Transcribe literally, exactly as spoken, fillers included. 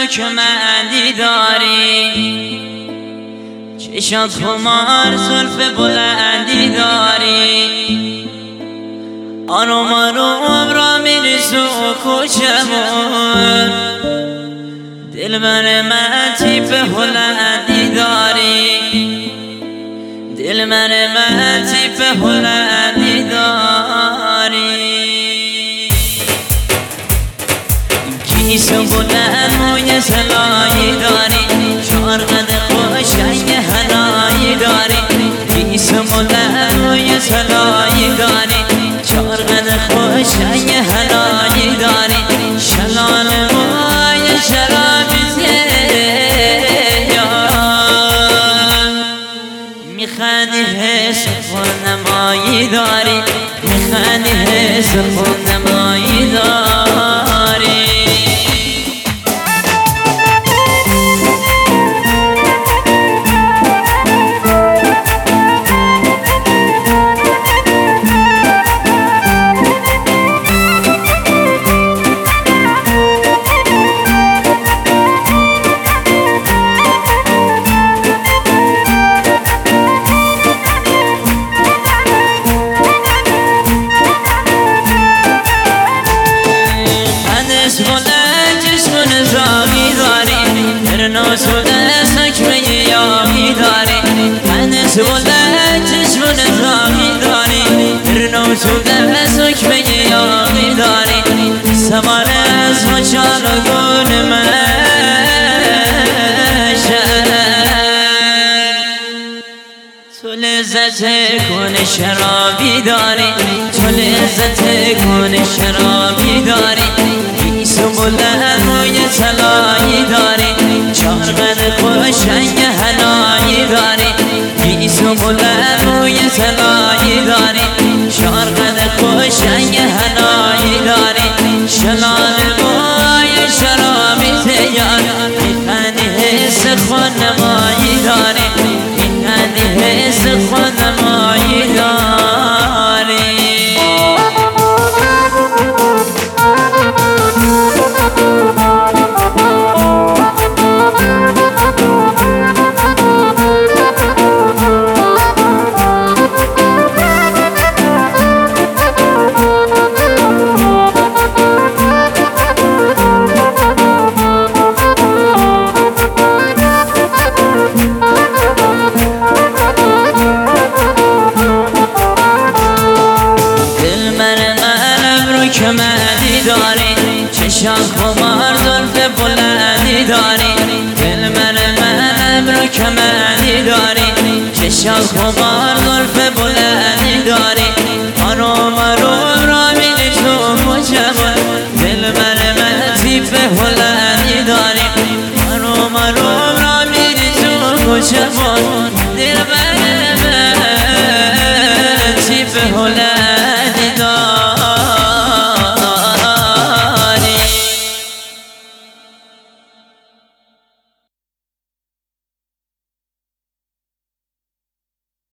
ابرو که مندی داری، چشات خمار زلف بلندی داری، آروم آروم را میرسو کوچمون، دل من من تیپ هلندی داری، دل من من تیپ هلندی داری. گیسو بلند موی سلایی داری، چهار قد قشنگ حنایی داری، گیسو بلند موی سلایی داری، چهار قد قشنگ حنایی داری، شلال موی شرابی زیاد، میخندی حس خودنمایی داری، میخندی حس خودنمایی داری. سکمه یاقی داری، هنس بلند چشمون زاقی داری، رنوس بلند سکمه یاقی داری، سوار از مچال و گل مشن، تو لذت کن شرابی داری، تو لذت کن شرابی داری، گیسو بلند موی طلایی داری، چهار قد قشنگ حنایی داری، گیسو بلند موی طلایی داری، چهار قد قشنگ حنایی داری، شلال موی شرابی تیار، میخندی حس خودنمایی داری، میخندی حس خودنمایی داری. که مندی داری، چشم خمار زلف بلندی داری، دل من من ابرو که مندی داری، چشم خمار زلف